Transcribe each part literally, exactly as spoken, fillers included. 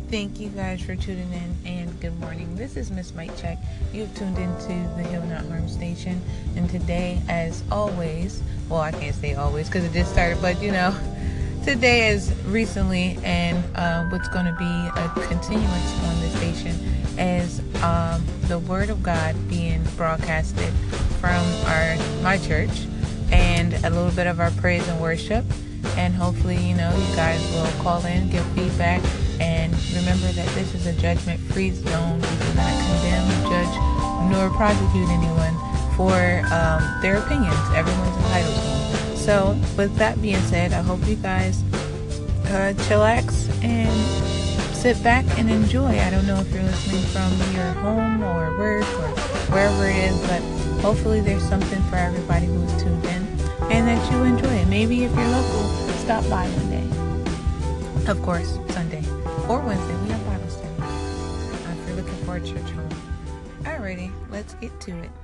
Thank you guys for tuning in, and good morning. This is Miss Mike Check. You've tuned into the Heal Not Harm station, and today, as always, well, I can't say always because it just started, but you know, today is recently, and uh, what's going to be a continuance on the station is um, the Word of God being broadcasted from our my church, and a little bit of our praise and worship. And hopefully, you know, you guys will call in, give feedback, and remember that this is a judgment-free zone. We do not condemn, judge, nor prosecute anyone for um, their opinions. Everyone's entitled to them. So, with that being said, I hope you guys uh, chillax and sit back and enjoy. I don't know if you're listening from your home or work or wherever it is, but hopefully there's something for everybody who's tuned in and that you enjoy it. Maybe if you're local, stop by one day. Of course, Sunday or Wednesday, we have Bible study. Uh, if you're looking for a church home. Alrighty, let's get to it.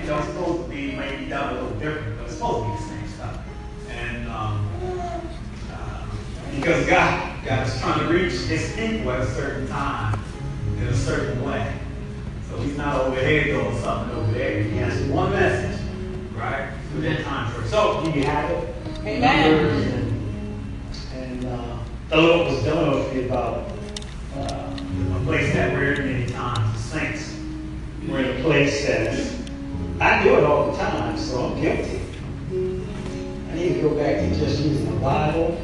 you know, it's supposed to be maybe done a little different, but it's supposed to be the same stuff. And um, uh, because God, God is trying to reach his people at a certain time, in a certain way. So he's not over here doing something over there. He has one message, right? For that time frame. So, do you have it? Amen. And, and uh, the Lord was dealing with me about uh, a place that we're in many times, the saints. We're in a place that I do it all the time, so I'm guilty. I need to go back to just using the Bible.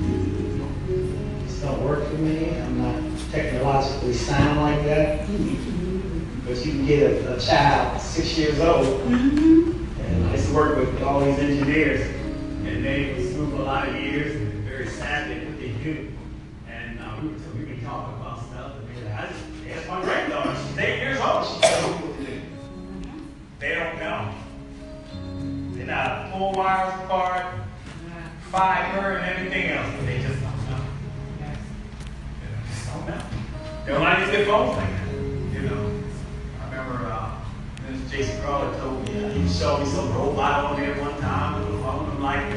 It's don't work for me. I'm not technologically sound like that. But you can get a, a child six years old, and I used to work with all these engineers, and they was through a lot of years, and very sad at what they do. And uh, we would we would talk about stuff, and be like, I just, that's my granddaughter. She's eight years old. She tells me what to do. They don't know. They're not pull wires apart, fiber, and everything else, but they just don't know. They just don't know. They don't like to use their phones like that, you know. I remember uh, Mister Jason Crawler told me, uh, he showed me some robot on there one time with a phone. I'm like,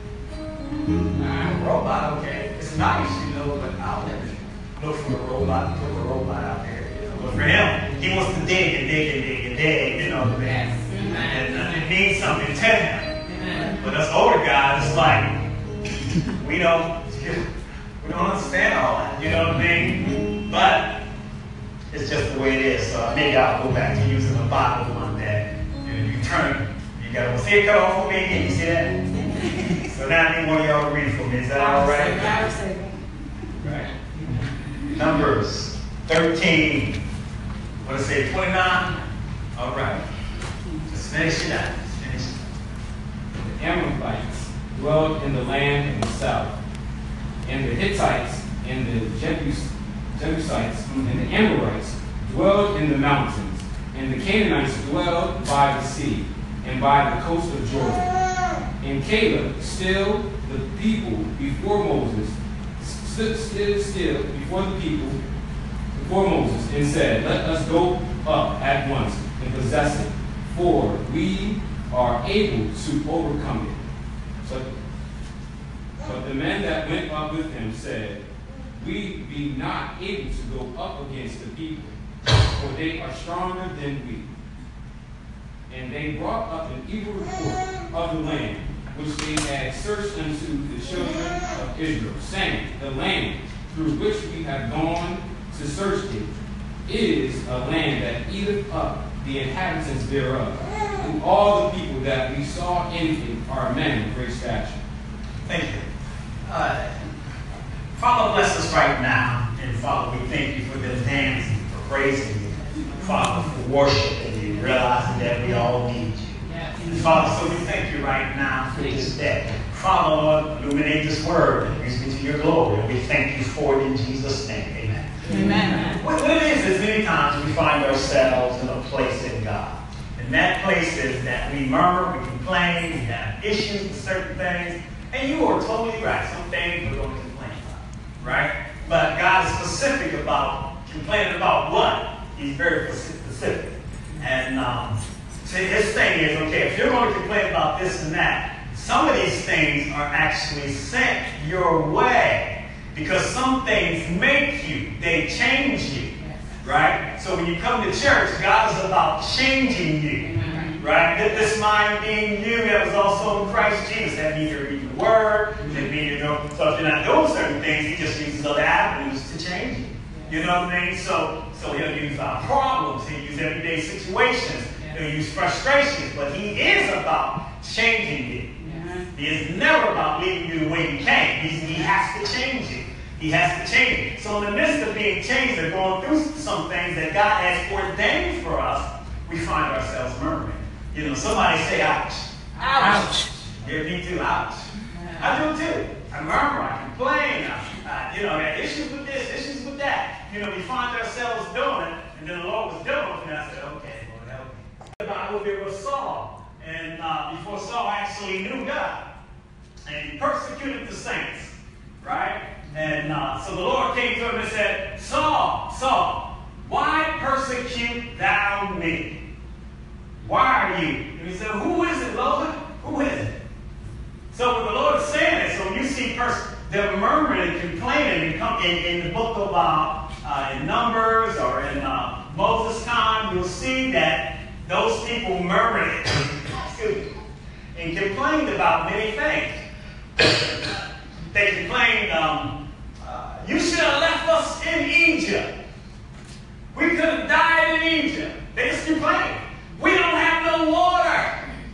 ah, robot, okay. It's nice, you know, but I'll never look for a robot, put a robot out there. You know. But for him, he wants to dig and dig and dig and dig, you know, man. And uh, it means something to him. But us older guys, it's like, we don't, we don't understand all that, you know what I mean? But it's just the way it is. So maybe I'll go back to using the Bible one day. And you turn, you got to see it cut off for me again. You see that? So now I need one of y'all to read for me. Is that all right? Right. Numbers thirteen. What did it say? twenty-nine? All right. Just finish it out. Just finish it out. The Amalekites dwelled in the land in the south, and the Hittites and the Jebus, Jebusites and the Amorites dwelled in the mountains, and the Canaanites dwelled by the sea and by the coast of Jordan. And Caleb still the people before Moses, stood still, still before the people before Moses, and said, "Let us go up at once and possess it, for we are able to overcome it." So, but the men that went up with him said, "We be not able to go up against the people, for they are stronger than we." And they brought up an evil report of the land, which they had searched unto the children of Israel, saying, "The land through which we have gone to search it is a land that eateth up the inhabitants thereof. And all the people that we saw in it are men of great stature." Thank you. Uh, Father, bless us right now. And Father, we thank you for this dancing, for praising you. Father, for worshiping you, realizing that we all need you. And Father, so we thank you right now for this day. Father, Lord, illuminate this word and use me to your glory. And we thank you for it in Jesus' name. Amen. Amen. What it is is many times we find ourselves in a place in God. And that place is that we murmur, we complain, we have issues with certain things. And you are totally right. Some things we're going to complain about. Right? But God is specific about complaining about what? He's very specific. And um, see, his thing is, okay, if you're going to complain about this and that, some of these things are actually sent your way. Because some things make you, they change you. Right? So when you come to church, God is about changing you. Right? This mind being you that was also in Christ Jesus. That means you're reading the Word. That means you know, so if you're not doing certain things, He just uses other avenues to change you. You know what I mean? So, so He'll use our problems. He'll use everyday situations. He'll use frustrations. But He is about changing you. He is never about leaving you the way you came. He's, he has to change you. He has to change you. So in the midst of being changed and going through some things that God has ordained for us, we find ourselves murmuring. You know, somebody say, ouch. Ouch. Yeah, me too, ouch. I do too. I murmur, I complain. I, I, you know, I got issues with this, issues with that. You know, we find ourselves doing it, and then the Lord was dealing with me, and I said, okay, Lord, help me. The Bible, there was Saul. And uh, before Saul actually knew God, and he persecuted the saints, right? And uh, so the Lord came to him and said, Saul, Saul, why persecute thou me? Why are you? And he said, who is it, Lord? Who is it? So what the Lord is saying is, so when you see person, they're murmuring and complaining and come in, in the book of uh, uh, in Numbers or in uh, Moses' time, you'll see that those people murmured excuse me, and complained about many things. They complained, um, uh, you should have left us in Egypt. We could have died in Egypt. They just complained. We don't have no water.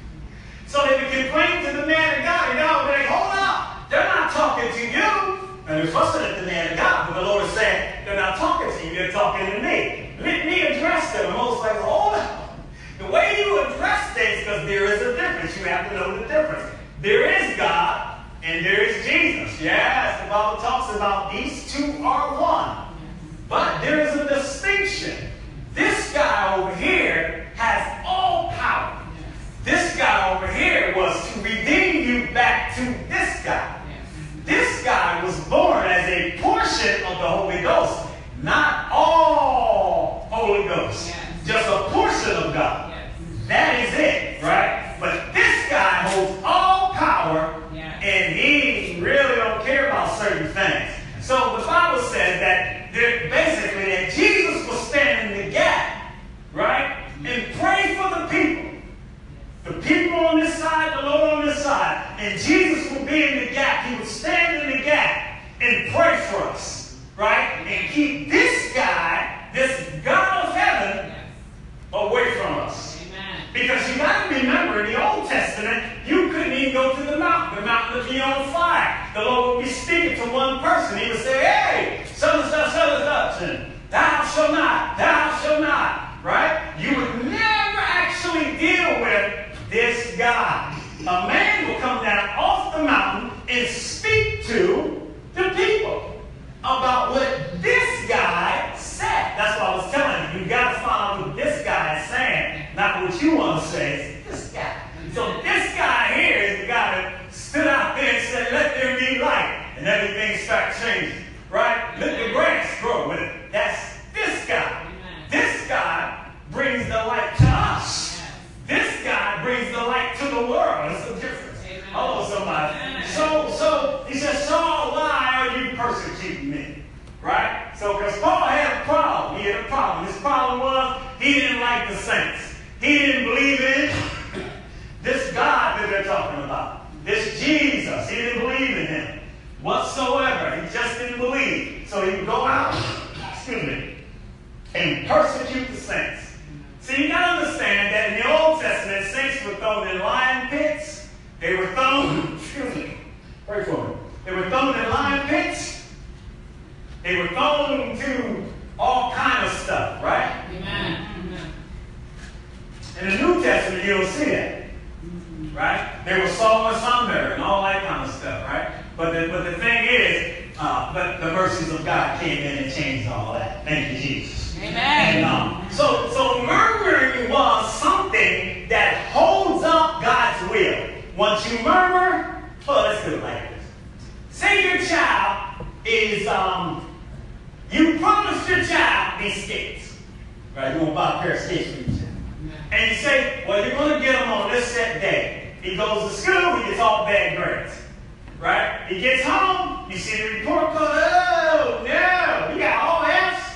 So they would complain to the man of God, and God would be like, hold up, they're not talking to you. And they're fussing at the man of God, but the Lord is saying, they're not talking to you, they're talking to me. Let me address them. And Moses is like, hold up. The way you address things, because there is a difference. You have to know the difference. There is God, and there is Jesus. Yes, the Bible talks about these two are one. But there is a distinction. This guy over here has all power. This guy over here was to redeem you back to this guy. This guy was born as a portion of the Holy Ghost, not all Holy Ghost, yes. Just a portion of God. Yes. That is it, right? But this guy holds all power, yes. And he really don't care about certain things. So the Bible says that basically that Jesus was standing in the gap, right? And pray for the people. The people on this side, the Lord on this side. And Jesus would be in the gap. He would stand in the gap and pray for us, right? And keep this guy, this God of heaven, away from us. Amen. Because you got to remember, in the Old Testament, you couldn't even go to the mountain. The mountain would be on fire. The Lord would be speaking to one person. He would say, hey, such and such, such and such, and thou shalt not, thou shalt not, right? You would never actually deal with this guy. A man will come down off the mountain and speak to the people about what this guy said. That's what I was telling you. You got to find out what this guy is saying, not what you want to say. It's this guy. So this guy here is the guy that stood out there and said, let there be light. And everything started changing. Right? Let the grass grow with it. That's this guy. This guy brings the light to us. This guy brings the light to the world. That's the difference. Hello, somebody. So, so he says, Saul, why are you persecuting me? Right? So, because Paul had a problem. He had a problem. His problem was he didn't like the saints. He didn't believe in this God that they're talking about. This Jesus. He didn't believe in him whatsoever. He just didn't believe. So he would go out, excuse me, and persecute the saints. See, you got to understand that in the Old Testament, saints were thrown in lion pits. They were thrown, excuse me, pray for me. They were thrown in lion pits. They were thrown into all kind of stuff, right? Amen. In the New Testament, you don't see that, right? They were saw and sunburned and all that kind of stuff, right? But the, but the thing is, uh, but the mercies of God came in and changed all that. Thank you, Jesus. Amen. And, um, so, so murmuring was something that holds up God's will. Once you murmur, oh, let's do it like this. Say your child is, um, you promised your child these skates. Right? You want to buy a pair of skates for your child. And you say, well, you're going to get them on this set day. He goes to school, he gets all bad grades. Right? He gets home, you see the report card, oh, no, he got all F's.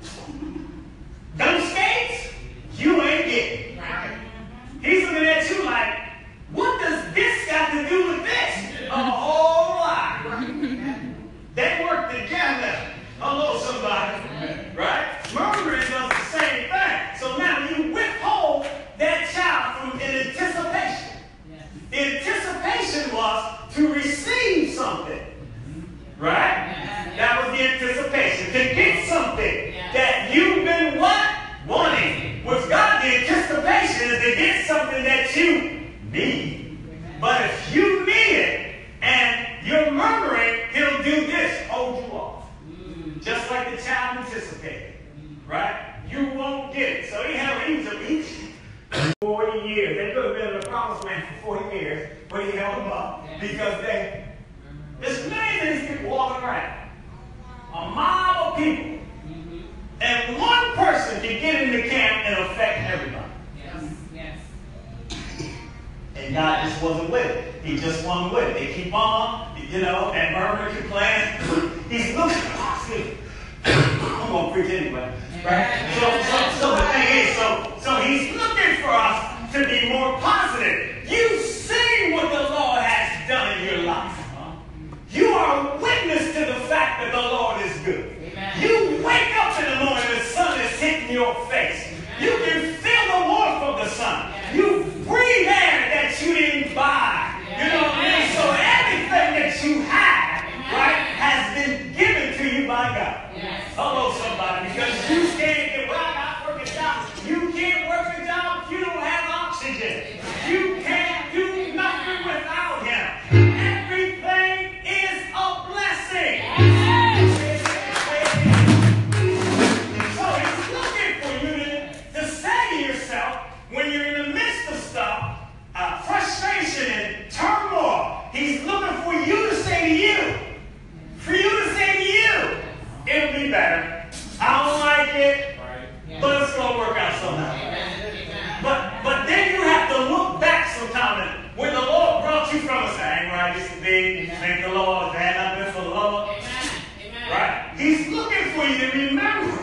Them skates, you ain't getting. Right? He's looking at you like, what does this got to do with this? A whole lot. They work together. Hello, somebody. Right? Murmuring does the same thing. So now you withhold that child from an anticipation. The anticipation was to receive something. Right? That was the anticipation. To get something that you've been what? Wanting. With God, the anticipation is to get something that you need. But if you need it and you're murmuring, he'll do this, hold you off. Just like the child anticipated. Right? You won't get it. So he held Egypt each forty years. They could have been in the promised land for forty years, but he held them up because they, it's amazing these people walking around. A mob of people. And one person can get in the camp and affect everybody. Yes, yes. And God just wasn't with it. He just wasn't with it. They keep on, you know, and murmuring, complaining. He's looking. I'm going to preach anyway. Right? So, so, so the thing is, so, so he's looking for us to be more positive. You've seen what the Lord has done in your life. You are a witness to the fact that the Lord is good. Amen. You wake up in the morning, the sun is hitting your face. Amen. You can feel the warmth of the sun. Yes. You breathe air that you didn't buy. Yes. You know what I mean? So everything that you have, Amen. Right, has been given to you by God. Yes. Hello, somebody, because you can't get, well, I got to work a job. You can't work a job if you don't have oxygen. You can't do nothing without Him. Everything is a blessing. So He's looking for you to, to say to yourself, when you're in the midst of stuff, uh, frustration and turmoil, He's looking for you to say to you, for you to say to you, it'll be better. I don't like it, but it's going to work out somehow. But, but then you have to look back sometime. When the Lord brought you from us, I ain't where I used to be. Thank the Lord. If I had not been for the Lord. Amen. Right? He's looking for you to remember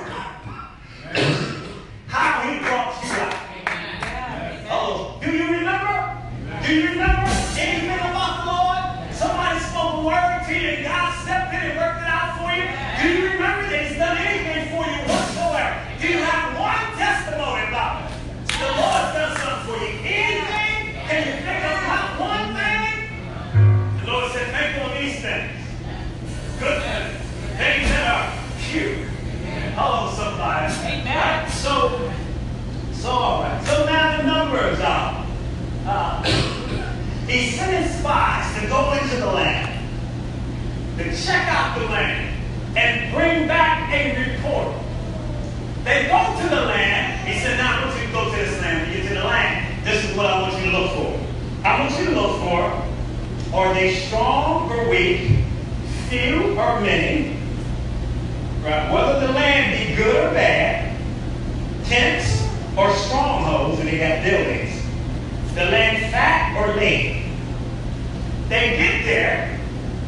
how He brought you out. Oh, do you remember? Do you remember anything about the Lord? Somebody spoke a word to you and God stepped in and worked it out for you? Do you remember that He's done anything for you whatsoever? Do you have one testimony about it? The Lord's done something for you. Anything? Can you think of not one thing? The Lord said, think on these things. Good things. Things that are pure. Hello, somebody. Amen. Right? So, so all right. So now the numbers are. Uh, he sent his spies to go into the land, to check out the land, and bring back a report. They go to the land. He said, now I want you to go to this land. When you get to the land, this is what I want you to look for. I want you to look for, are they strong or weak, few or many, right? Whether the land be good or bad, tents or strongholds, and they got buildings. The land fat or lean. They get there.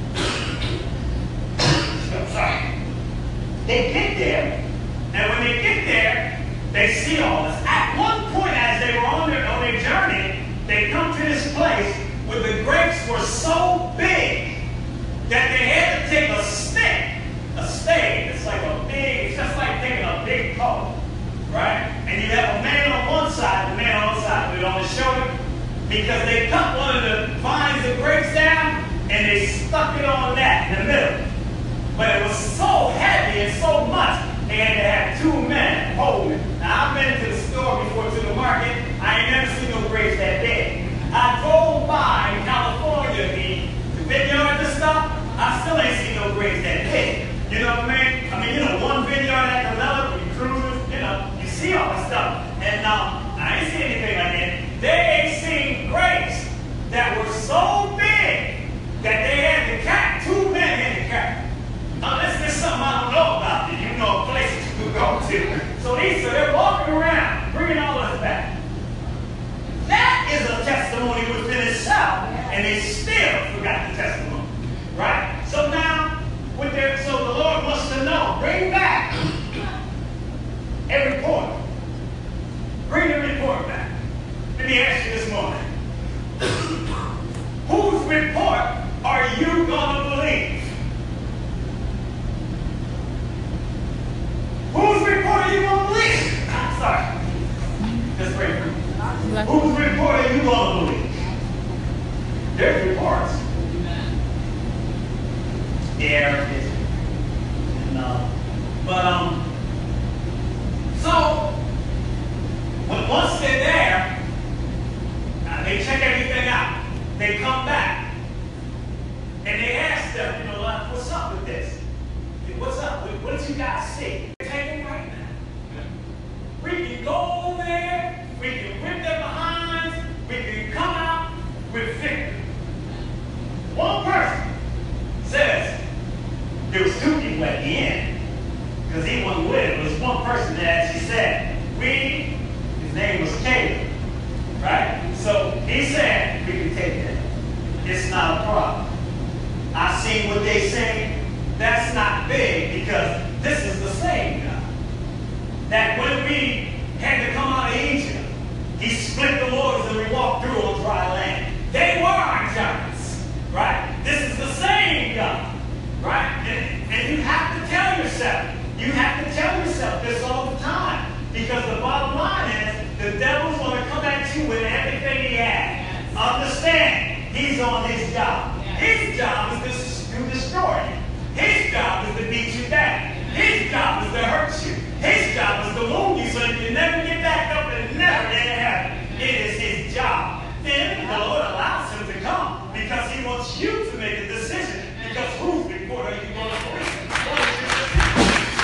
I'm sorry. They get there. And when they get there, they see all this. At one point, as they were on their, on their journey, they come to this place where the grapes were so big that they had to take a stick, a stake. It's like a big, it's just like taking a big pole, right? And you have a man on one side, and a man on the other side with it on his shoulder, because they cut one of the vines of grapes down, and they stuck it on that in the middle. But it was so heavy and so much, they had to have two men holding it. Now, I've been to the store before, to the market. I ain't never seen no grapes that big. I drove by in California, the, the vineyard and stuff. I still ain't seen no grapes that big. You know what I mean? I mean, you know, one vineyard after another, when you cruise, you know, you see all this stuff. And um, I ain't seen anything like that. They ain't seen grapes that were so big that they had to carry, two men had to carry. Unless there's something I don't know about that you know places you could go to. So these are, they're walking around, bringing all this back. That is a testimony within itself, and they still forgot the testimony. Right? So now, with their, so the Lord wants to know, bring back a report. Bring the report back. Let me ask you this morning. Whose report are you going to believe? Whose report are you going to believe? I'm sorry. Just pray for me. Whose report are you going to believe? There's reports. Yeah, it's, and, uh, but um, so when once they're there, uh, they check everything out. They come back and they ask them, you know, like, what's up with this? What's up? What, what did you guys see? Take it right now. We can go over there. We can whip their behinds. We can come out with victory. One person says there was two people at the end because he wasn't with it. It was one person that actually said, we, his name was Caleb, right? So he said, we it's not a problem. I see what they say. That's not big because this is the same God that when we had to come out of Egypt, he split the waters and we walked through on dry land. They were our giants, right? This is the same God, right? And, and you have to tell yourself, you have to tell yourself this all the time because the bottom line is the devil's going to come at you with everything he has. Yes. Understand, he's on his job. Yes. His job is to, to destroy you. His job is to beat you down. His job is to hurt you. His job is to wound you so you can never get back up and never get in heaven. It is his job. Then the Lord allows him to come because he wants you to make a decision. Because whose report are you going to believe? What is your decision?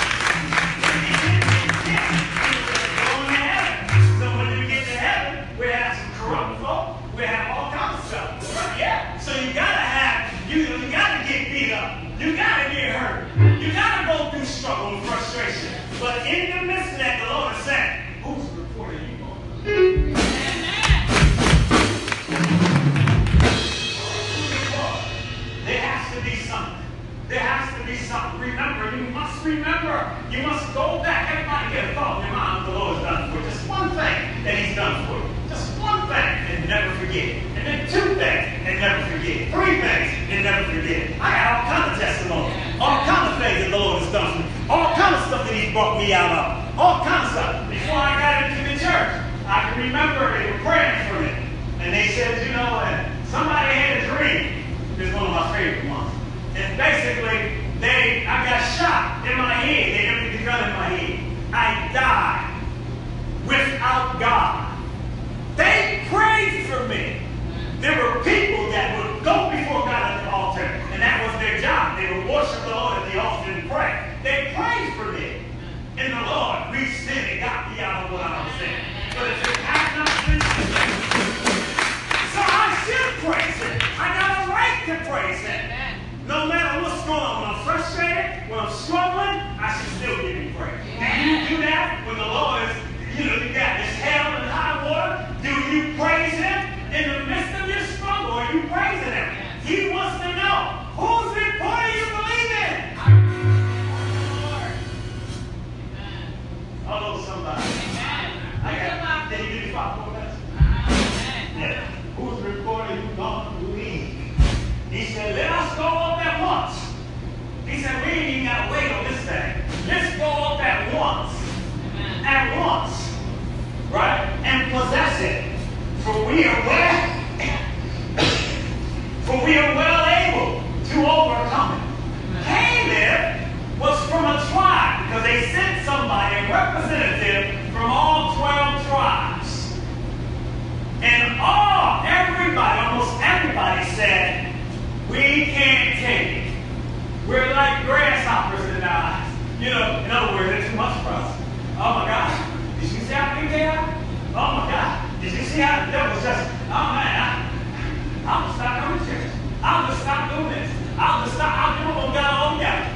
Going to heaven. So when you get to heaven, we have some corrupt folk. We have all kinds of stuff. Right? Yeah. So you gotta have, you, you gotta get beat up. You gotta get hurt. You gotta go through struggle and frustration. But in the midst of that, the Lord is saying, whose report are you going to believe? There has to be something. There has to be something. Remember, you must remember. You must go back. Everybody get a thought in your mind what the Lord has done for you. Just one thing that he's done for you. Just one thing and never forget. And then two things and never forget. Three things and never forget. I got all kinds of testimonies. All kinds of things that the Lord has done for me. All kinds of stuff that he brought me out of. All kinds of stuff. Before I got into the church, I can remember they were praying for me. And they said, you know, and somebody had a dream. It's one of my favorite ones. And basically, they, I got shot in my head. They emptied the gun in my head. I died without God. They prayed for me. There were people that would go before God at the altar, and that was their job. They would worship the Lord at the altar and pray. They prayed for me. And the Lord reached in and got me out of what I was in. But if it had not been so I should praise him. I got a right to praise him. No matter what's going on, when I'm frustrated, when I'm struggling, I should still give him praise. And you do that when the Lord is, you know, you got this hell and high water. Do you praise him in the midst of your struggle? Are you praising him? He wants to know, whose report do you believe in? Hello, somebody. I got, can you give me five more minutes? Yeah. Whose report are you going to believe? He said, let us go up at once. He said, we ain't even got to wait on this thing. Let's go up at once. At once. Right? And possess it. For we are well, for we are well able to overcome it. Caleb was from a tribe because they sent somebody, a representative from all twelve tribes. And all, everybody, almost everybody said, we can't take it. We're like grasshoppers in their eyes. You know, in other words, they're too much for us. Oh my gosh. Did you see how big they are? Oh my God. Did you see how the devil's just, oh man, I, I'm going to stop coming to church. I'm going to stop doing this. I'm going to stop, I'm doing what God all together.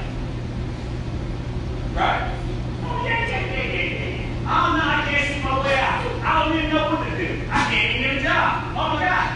Right? Oh yeah, yeah, yeah, yeah, yeah. Oh no, I can't see my way out. I don't even know what to do. I can't even get a job. Oh my God.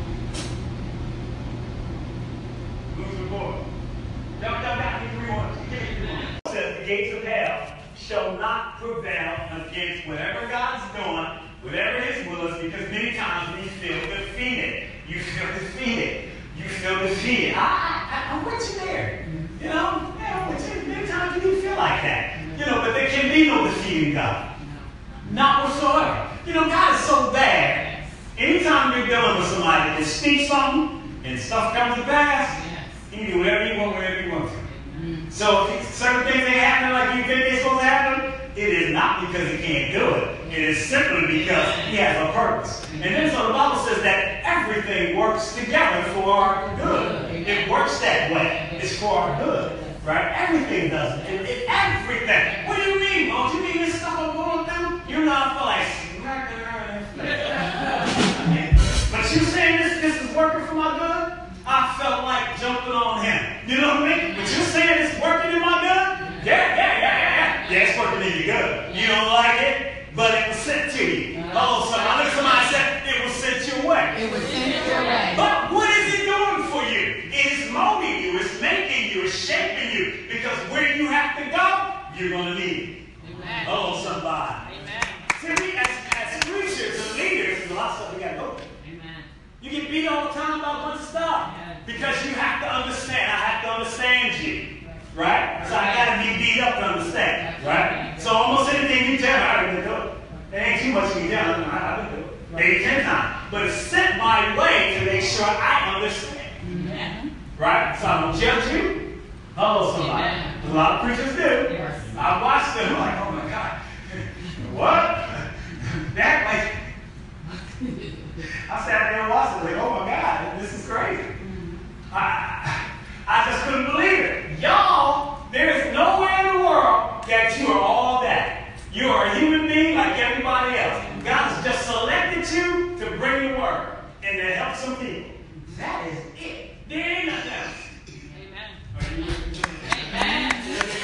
Who's the boy? Y'all got me three ones. It says the gates of hell shall not prevail against whatever God's doing, whatever his will is, because many times we feel defeated. You feel defeated. You feel defeated. I, I, I'm with you there. You know, yeah, I'm with you. Many times you do feel like that. You know, but there can be no defeat in God. Not whatsoever. You know, God is so bad. Anytime you're dealing with somebody that speaks something and stuff comes to pass, you can do whatever you want, wherever you want to. So if certain things ain't happening like you think they're supposed to happen, it is not because he can't do it. It is simply because he has a purpose. And then so the Bible says that everything works together for our good. It works that way. It's for our good. Right? Everything does it. It, it everything. What do you mean? Don't you mean this stuff I'm going through? You know, I feel like smacking her in the face. But you saying this, this is working for my good? I felt like jumping on him. You know what I mean? But you saying it's working in my good? Yeah, yeah, yeah, yeah, yeah. Yeah, it's working in your good. You don't like it, but it was sent to you. Oh, somebody, somebody said it was sent your way. It was sent your way. But what is it doing get beat all the time about a bunch of stuff. Because you have to understand. I have to understand you. Right? So I got to be beat up to understand. Right? So almost anything you tell me, I can do it. There ain't too much you can tell me. I can do it. Maybe ten times. But it's sent my way to make sure I understand. Right? So I'm going to judge you. Hello, somebody. A lot of preachers do. I watch them. I'm like, oh my God. What? That like, I sat there and watched it, like, oh my God, this is crazy. I, I just couldn't believe it. Y'all, there is nowhere in the world that you are all that. You are a human being like everybody else. God has just selected you to bring the word and to help some people. That is it. There ain't nothing else. Amen. Are you with me? Amen.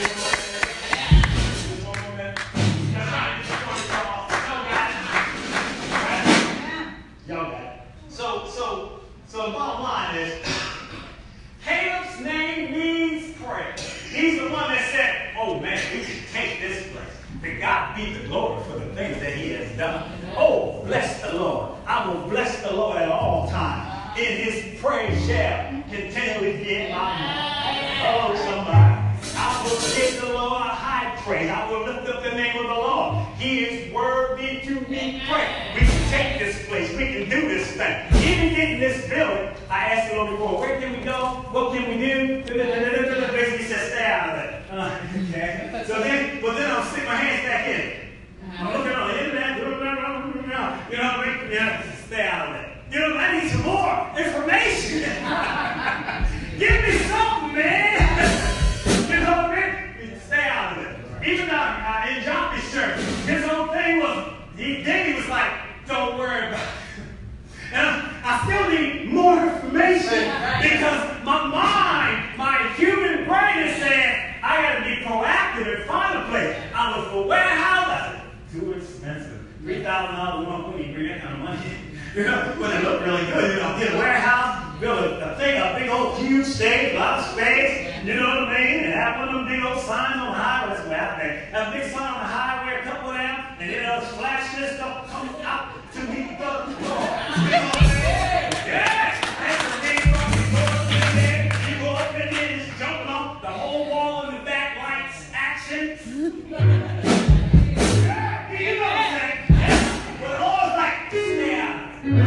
Y'all got it. So, so, so the bottom line is, Caleb's name means praise. He's the one that said, oh man, we should take this place. That God be the glory for the things that he has done. Oh, bless the Lord. I will bless the Lord at all times. In his praise shall continually be in my mouth. Oh, somebody. I will give the Lord a high praise. I will lift up the name of the Lord. He is worthy to be praised. We can take this place. We can do this thing. Even getting this building, I asked the Lord before, where can we go? What can we do? Basically, he said, stay out of it. Uh, okay. So then, but then I'll stick my hands back in it. I'm looking on the internet. You know, yeah, stay out of it. You know, I need some more information. Give me something, man. You know what I mean? Stay out of it. Even uh, in Johnny's church, his whole thing was, he, then he was like, don't worry about it. And I, I still need more information because my mind, my human brain is saying, I got to be proactive and find a place. I look for a warehouse. I said, too expensive. three thousand dollars a month, when you bring that kind of money in. You know, but it looked really good. You know, get a warehouse, build a, a thing, a big old huge stage, a lot of space. You know what I mean? And have one of them big old signs on the highway. That's what happened. Have a big sign on the highway, a couple of them, and then uh, flash this stuff coming out to meet the Lord. You know what I mean? Yeah! That's the big fucking door in there. You go up in there, just jumping off the whole wall in the back, lights, action. Yeah, you know what I'm saying? Yeah. But the Lord's like, stay out.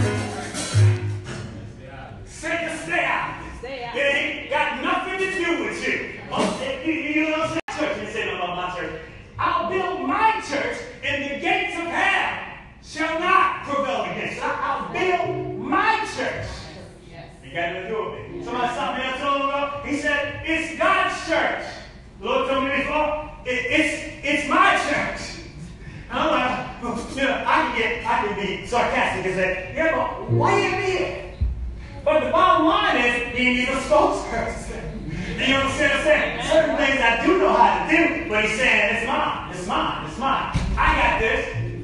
Say to stay out. Stay out. It ain't got nothing to do with you. Oh, you, you know what I'm saying? Church, you say about my church. I'll build my church, and the gates of hell shall not prevail against it. I'll build my church. Yes. You got nothing to do with it. Somebody stopped me and told him about. He said, "It's God's church." The Lord told me before, it, "It's it's my church." I'm like, you know, I can get, I can be sarcastic and say, yeah, but why you here? But the bottom line is, you need a spokesperson. You know what I'm saying? Certain things I do know how to do, but he's saying, it's mine, it's mine, it's mine. I got this.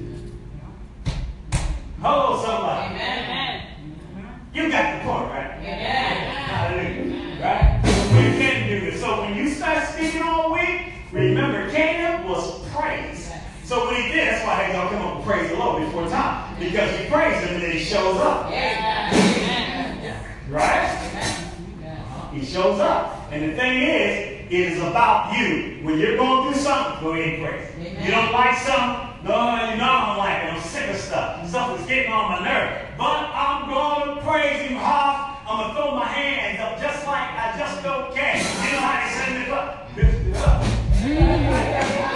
Hello, somebody. Amen. You got the point, right? Amen. Hallelujah. Right? We can do this. So when you start speaking all week, remember, Caleb was praised. So when he did, that's why they don't come up and praise the Lord before time. Because we praise him and then he shows up. Yeah. Right? He shows up. And the thing is, it is about you. When you're going through something, go ahead and praise. Amen. You don't like something? No, you know I don't like it. I'm sick of stuff. Something's getting on my nerve. But I'm going to praise him hard. I'm going to throw my hands up just like I just don't care. You know how they send it up? Lift it up.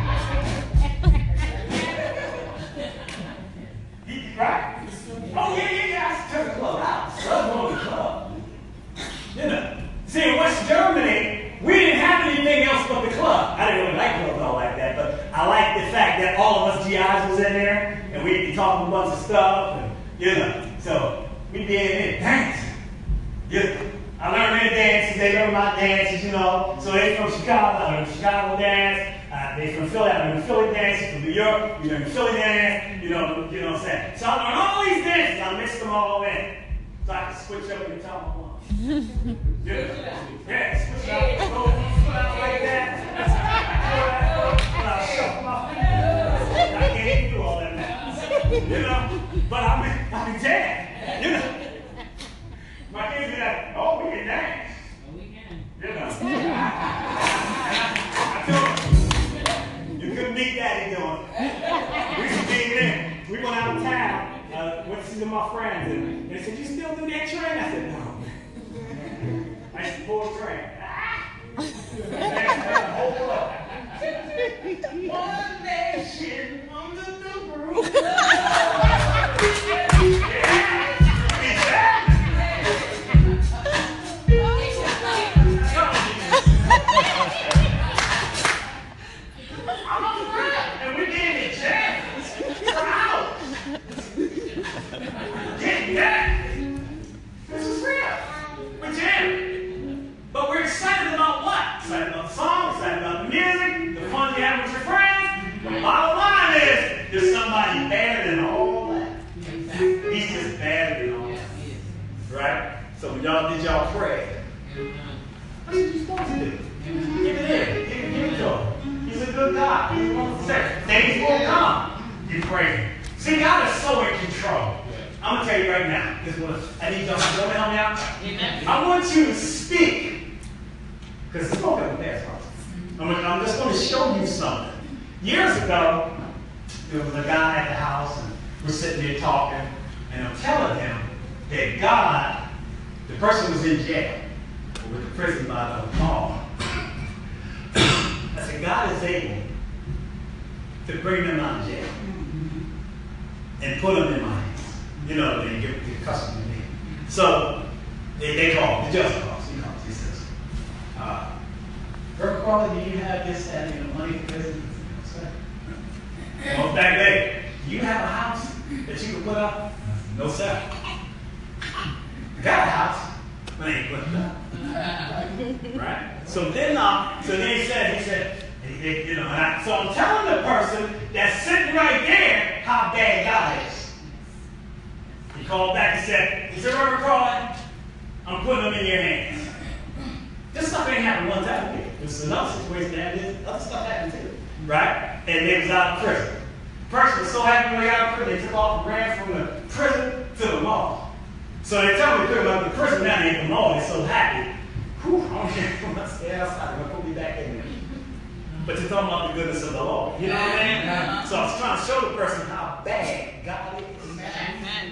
Right? Oh, yeah, yeah, yeah. I took the club out. I was going to the club. You know. See, in West Germany, we didn't have anything else but the club. I didn't really like clubs all like that, but I liked the fact that all of us G Is was in there, and we'd be talking a bunch of stuff, and, you know. So, we'd be in there dancing. You know. I learned their dances. They learned my dances, you know. So, they from Chicago. I learned Chicago dance. Uh, they from Philly, I learned Philly dance. From New York, you learn Philly dance. You know, you know what I'm saying. So I learned all these dances. I mixed them all in, so I can switch up every time I want. Yeah, yeah, switch out, go, switch out like that. When I shuffle my feet, I can't even do all that now. You know, but I mean, I can jam. You know, And they said, you still do that train? I said, no. I used to pull a train. One nation under the roof. And we gave it jams. Proud. Getting that. This is real. We're jamming. But we're excited about what? Excited about the song, excited about the music, the fun you have with your friends. The bottom line is, there's somebody better than all that. He's just better than all that. Right? So when y'all did y'all pray, what are you supposed to do? Give it in. Give it, give it to him. He's a good God. He's one of the things will come. You pray. See, God is so in control. I'm going to tell you right now. This is what I need y'all to help me out. Amen. I want you to speak. Because it's going to be bad. I'm, I'm just going to show you something. Years ago, there was a guy at the house, and we're sitting there talking, and I'm telling him that God, the person was in jail, or with the prison by the mall. I said, God is able to bring them out of jail and put them in my hands. You know, they give the custody to me. So they, they call, the judge calls, he calls, he says, uh, Reverend Crawley, do you have this, that, you know, money for prison? Well, back there, do you have a house that you can put up? No, sir. I got a house, but I ain't putting it up. Right? So then, uh, so then he said, he said, you know, and I, so I'm telling the person that's sitting right there how bad God is. He called back and said, he said, Reverend Crawley, I'm putting them in your hands. This stuff ain't happened one time again. This is another situation that happened. Other stuff happened too. Right? And they was out of prison. The person was so happy when they got out of prison, they took off and ran from the prison to the mall. So they tell me they're about the prison now, they in the mall, they're so happy. Whew, I don't care if I stay outside, I'm going to put me back in there. But you're talking about the goodness of the Lord. You know what I mean? Uh-huh. So I was trying to show the person how bad God is. Amen.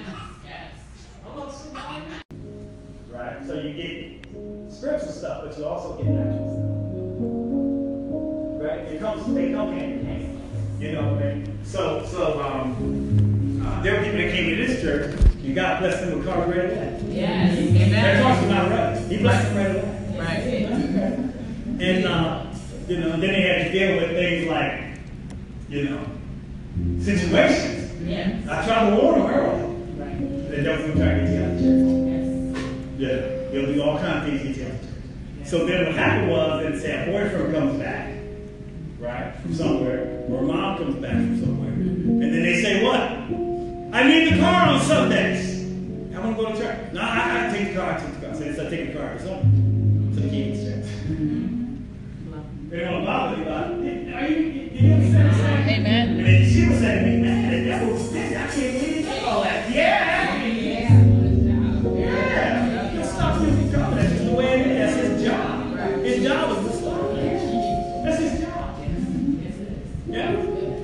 Right? So you get spiritual stuff, but you also get natural stuff. Right? It comes, they come hand in hand. You know what I mean? So, so um, uh, there were people that came to this church, and God blessed them with car right away. Yes. Amen. That's also not right. He blessed them right away. Right. And, uh, you know, then they had to deal with things like, you know, situations. Yes. I tried to warn them early. Right. The devil's going to try to get you out of church. Yes. Yeah. He'll do all kinds of things to get you out of church. Yes. So then what happened was that say a boyfriend comes back, right, from somewhere, or mom comes back from somewhere. And then they say, what? I need the car on Sundays. I want to go to church. No, I, I take the car. I take the car. So they start taking the car or something. So they keep it straight. They don't bother you about it. Are you, you, you understand what I'm saying? Amen. And then she was saying to me, man, the devil's busy. I can't believe you all that. Yeah. Yeah. Yeah. He'll stop you from coming. That's just the way it is. That's his job. His job is to stop. That's his job. Yeah.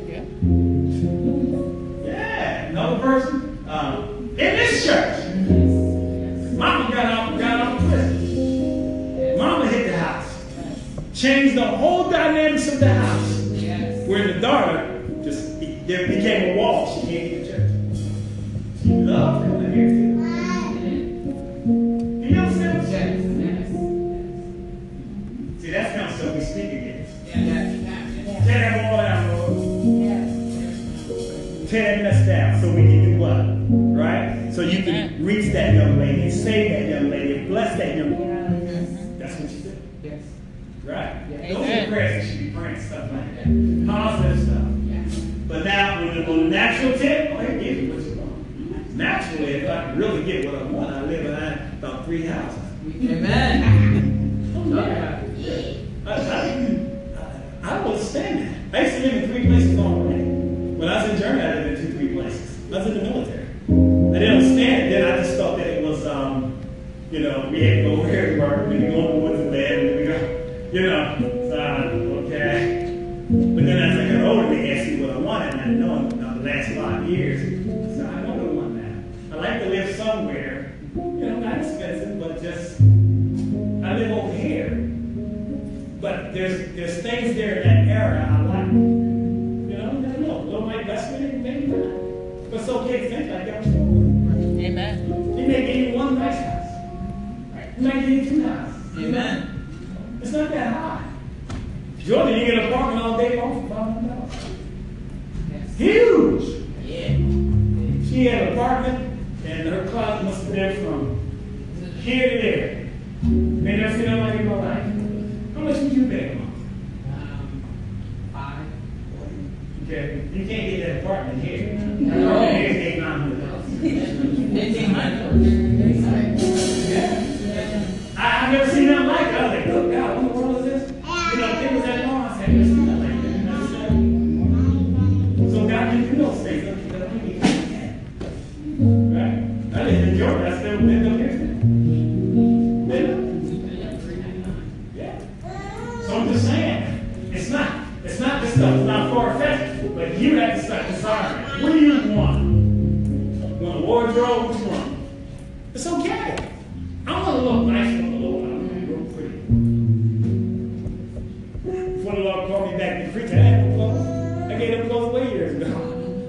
Yeah. Another person um, in this church. Mama got out, got out of prison. Mama hit the house. Changed the whole dynamics of the house. Yes. Where the daughter just there became a wall. She can't get to church. She loved him. I hear it. You understand what I'm saying? See, that's kind of stuff we speak against. Yeah. Tear that wall down, Lord. Yeah. Tear that mess down so we can do what? Right? So you can reach that young lady and save that young lady and bless that young lady. That's what you do. Yes. Right? Yeah. Those are the prayers that should be praying, stuff like that. Positive stuff. Yeah. But now, when the, on the natural tip, oh, I give you what you want. Naturally, if I can really get what I want, I live in about three houses. Amen. Oh, yeah. I, I, I don't understand that. I used to live in three places already. When I was in Germany, I lived in two, three places. I was in the military. I didn't understand it. Then I just thought that it was, um, you know, we had to go over here to work, we go in the woods and bed, and we go, you know, so, okay. But then as I got older, they asked me what I wanted, and I know in the last five years, so I don't want that. I like to live somewhere but there's there's things there in that era I like. You know, you never know. Little Mike Westman, maybe not. But it's okay to think like that. Amen. He may give you one nice house. He may give you two houses. Amen. It's not that high. Georgia, you get a parking all day long for five hundred dollars. Yes. Huge. Yeah. She had an apartment, and her closet must have been from here to there. They never seen nothing like it in my life. How much would you pay a month? Um, five. Okay, you can't get that apartment here. No. Here's eight, nine hundred dollars. Eighteen hundred. Yeah. I, I've never seen nothing like it. I was like, oh God, what in the world is this? You know, things was that long. I said, I've never seen nothing like that. You know what I'm saying? So God can do those things. That we can. Right? I didn't enjoy it. I still didn't know here. So I'm just saying, it's not, it's not this stuff, it's not far-fetched, but you have to start desiring. What do you want? You want a wardrobe? What do you want? It's okay. I want to look nice on the Lord. I want to look pretty. Before the Lord called me back to preach, I had no clothes. I gave them clothes away years ago.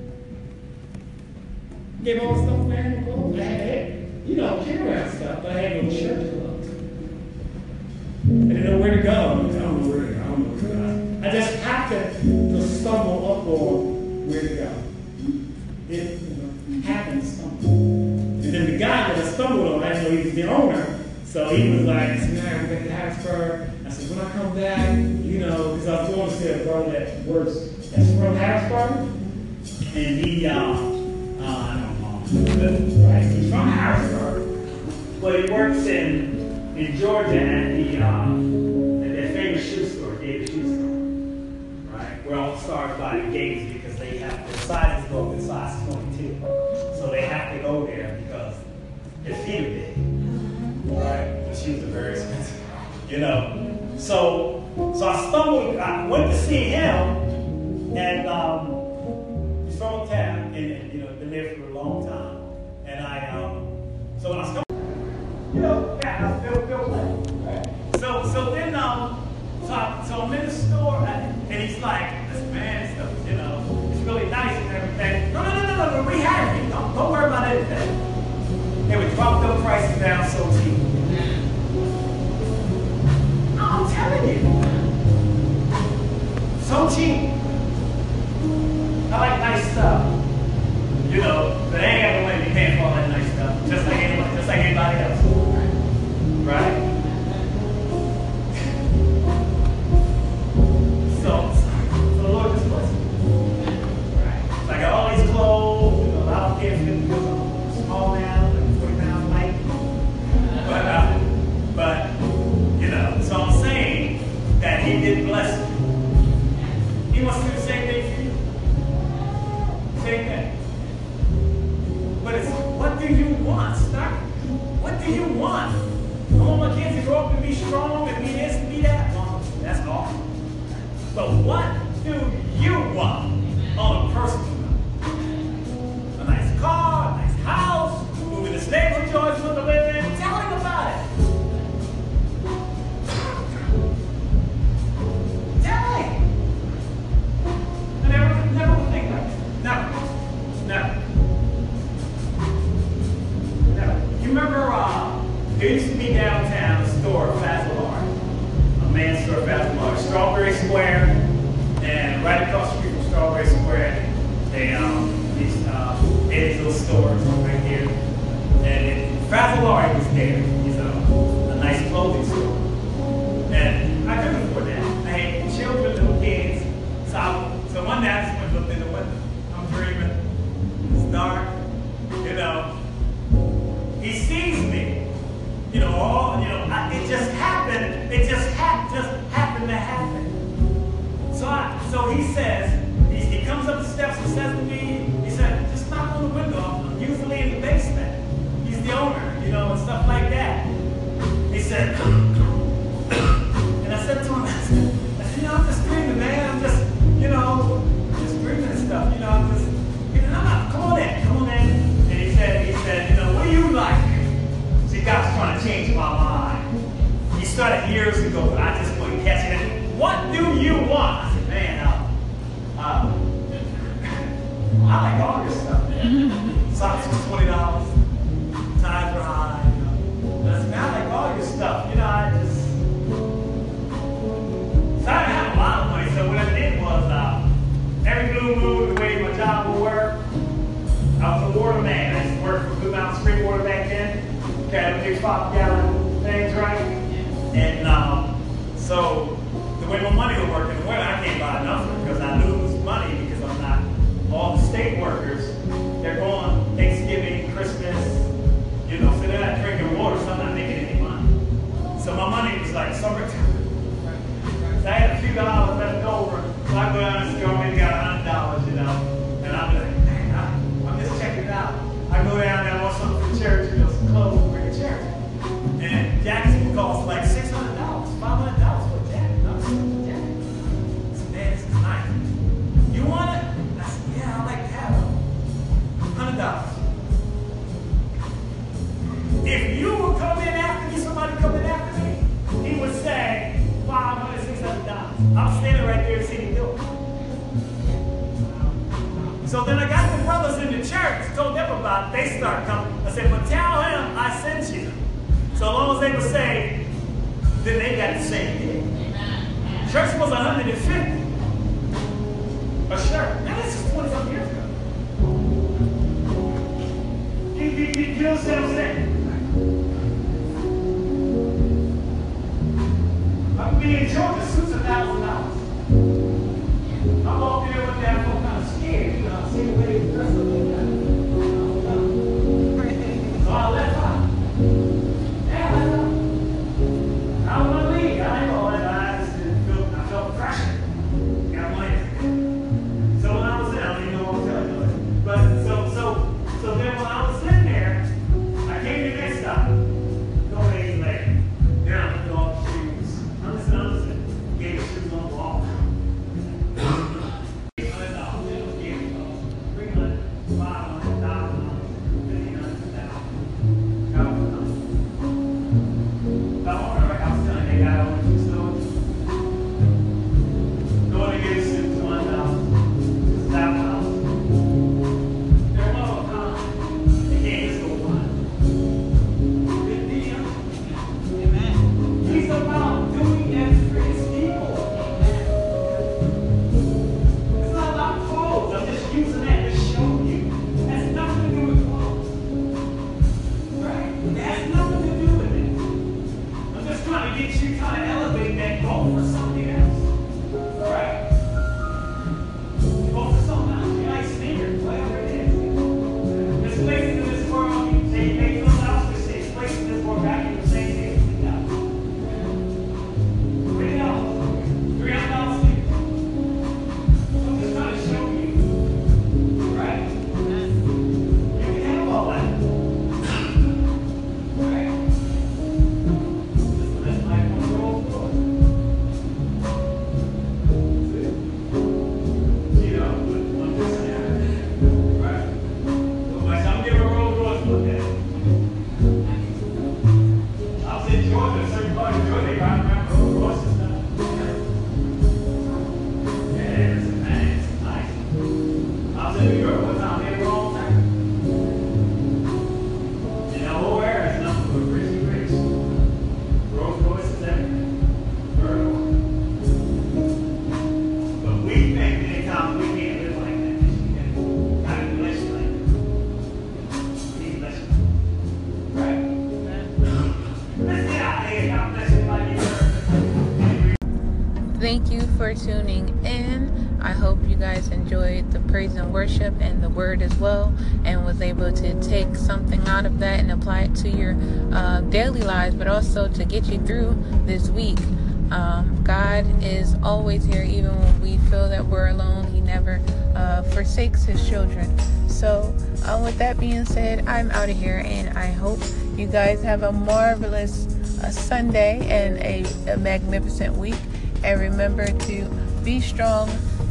Gave all the stuff away, I had no clothes. I had, you know, carry around stuff, but I had no shirt clothes. I didn't know where to go. I don't know where to go. I don't know where to go. I just happened to stumble up on where to go. It you know, happened to stumble. And then the guy that I stumbled on, I didn't know he was the owner. So he was like, I said, man, I'm back to Harrisburg. I said, when I come back, you know, because I was going to see a brother that works that's from Harrisburg. And he, uh, uh, I don't know, right? He's from Harrisburg. But he works in in Georgia at the uh, at that famous shoe store, David Shoe Store, right? Where all stars buy the games because they have their sizes go up to size twenty-two, so they have to go there because their feet are big, right? The shoes are very expensive, you know. So so I stumbled. I went to see him, and um, he's from town, and, and you know been there for a long time, and I um, so when I stumbled. You know, yeah, I feel, feel like, right? So, so then, um, so, I, so I'm in the store, and, and he's like, this man, stuff, you know, it's really nice and everything. No, no, no, no, no, we have it. Don't, don't worry about anything. They would drop those prices down so cheap. I'm telling you, so cheap. I like nice stuff. You know, but they ain't got no way to be paying for all that nice stuff, just like anybody, just like anybody else. Right? So, so the Lord just blessed me. Right? So I got all these clothes, you know, I don't care if it's small now, like forty pounds light. But, uh, but, you know, so I'm saying that He did bless me. He wants to do the same thing for you. Same thing. But it's, what do you want? Start. What do you want? I want my kids to grow up and be strong and be this and be that. Well, that's awesome. But what do you want on a personal level? A nice car, a nice house, moving to Stable Georgia with the live in. Tell him about it. Tell him. I never, never would think about it. Never. Never. Never. You remember, uh, there used to be downtown a store, Fazalard, a man's store, Fazalard, Strawberry Square, and right across the street from Strawberry Square, they um these uh these little stores right here, and Fazalard was there. He's a, a nice clothing store, and I couldn't afford that. I had children, little kids, so I, so one day I just went and looked in the window. I'm dreaming. It's dark, you know. He sees me. You know, all, you know, I, it just happened. It just happened, just happened to happen. So I, so he says, he, he comes up the steps and says to me, he said, just knock on the window. I'm usually in the basement. He's the owner, you know, and stuff like that. He said, and I said to him, I said, I said, you know, I'm just dreaming, man. I'm just, you know, just dreaming and stuff. You know, I'm just, you know, no, come on in, come on in. And he said, he said, you know, what do you like? See, God's trying to change my mind. He started years ago, but I just wouldn't catch it. What do you want? I said, man, uh, uh, I like all your stuff. Socks for twenty dollars. Ties were high. You know. And I said, man, I like all your stuff. You know, I just, so I didn't have a lot of money. So what I did was, uh, every blue moon, the way my job would work, I was a water man. I used to work for Blue Mountain Spring Water back then. Carried big five gallon things, right? And um, so the way my money would work in the winter, I can't buy nothing because I lose money because I'm not. All the state workers, they're going Thanksgiving, Christmas, you know, so they're not drinking water, so I'm not making any money. So my money was like summertime. So I had a few dollars left over, so I go down to the store, maybe got a hundred dollars, you know, and I'm like, man, I, I'm just checking it out. I go down there, I want something for church, you know, some clothes to bring to church. And jackets would cost like six hundred dollars, five hundred dollars for a jacket. No, it's a jacket. I said, man, this is nice. You want it? I said, yeah, I like to have it. one hundred dollars. If you would come in after me, somebody come in after me, he would say five hundred dollars, six hundred dollars. I'm standing right there and see him do it. So then I got the brothers in the church, told them about it. They start coming. I said, but tell him I sent you. So long as they were saved, then they got the same thing. Church was one hundred fifty a shirt. Now this is twenty-something years ago. You, you, you, you understand what I'm saying? I'm being Georgia suits a thousand dollars. I'm walking there with that phone kind of scared, you know, see the way they dress up like that. So I left out. Yeah, I left out. I don't want to leave. I ain't going to I just felt, I felt pressure. Got money. So when I was there, I don't even know what I'm telling you. But so, so, so then when I was in there, I came to the next stop. Go days later. Then I looked at all the shoes. I'm just, I'm just, gave the shoes on the wall. Thank you for tuning in. I hope you guys enjoyed the praise and worship and the word as well, and was able to take something out of that and apply it to your uh, daily lives, but also to get you through this week. Um, God is always here, even when we feel that we're alone. He never uh, forsakes his children. So uh, with that being said, I'm out of here, and I hope you guys have a marvelous uh, Sunday and a, a magnificent week. And remember to be strong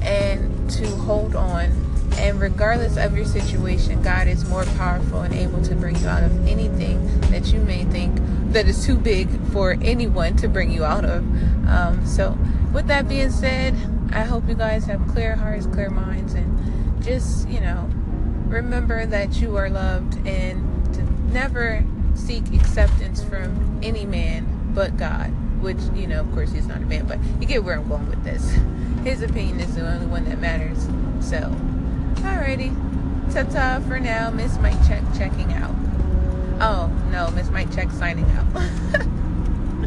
and to hold on. And regardless of your situation, God is more powerful and able to bring you out of anything that you may think that is too big for anyone to bring you out of. Um, so with that being said, I hope you guys have clear hearts, clear minds, and just, you know, remember that you are loved, and to never seek acceptance from any man but God, which, you know, of course he's not a man, but you get where I'm going with this. His opinion is the only one that matters. So, alrighty. Ta-ta for now. Miss Mike Check checking out. Oh, no, Miss Mike Check signing out.